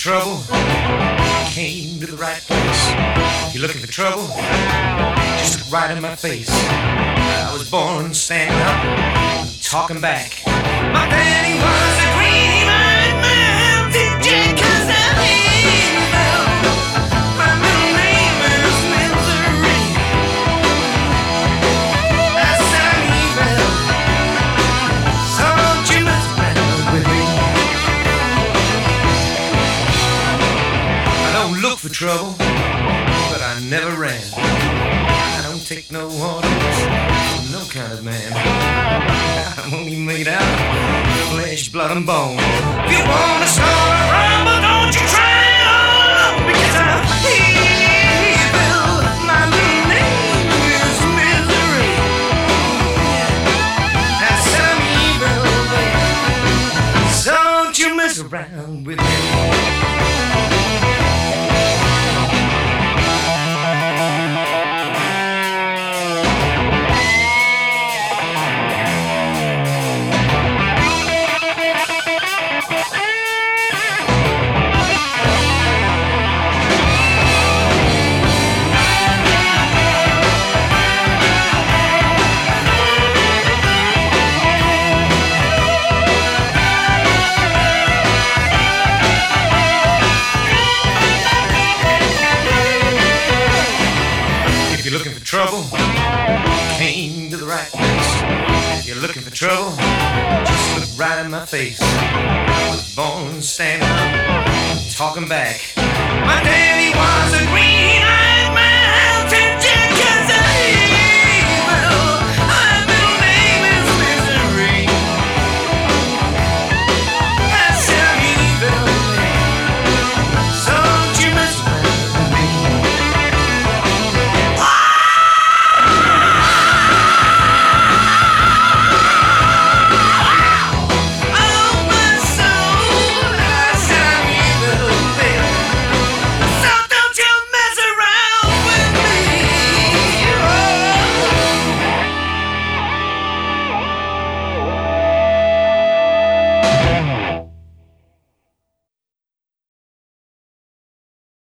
trouble, came to the right place. If you're looking for trouble, just look right in my face. I was born standing up, talking back. My daddy was a green-eyed mountain jack, 'cause I'm evil. My middle name is Misery. That's I'm evil. So don't you mess around with me. I don't look for trouble, but I never ran. I don't take no orders from no kind of man. I'm only made out of flesh, blood, and bone. If you wanna start a rumble, don't you try it all alone, because I'm evil. My little name is Misery. That's I'm evil, baby. So don't you mess around with me. If you're looking for trouble, came to the right place. If you're looking for trouble, just look right in my face. I was born standing up, talking back. My daddy was a green-eyed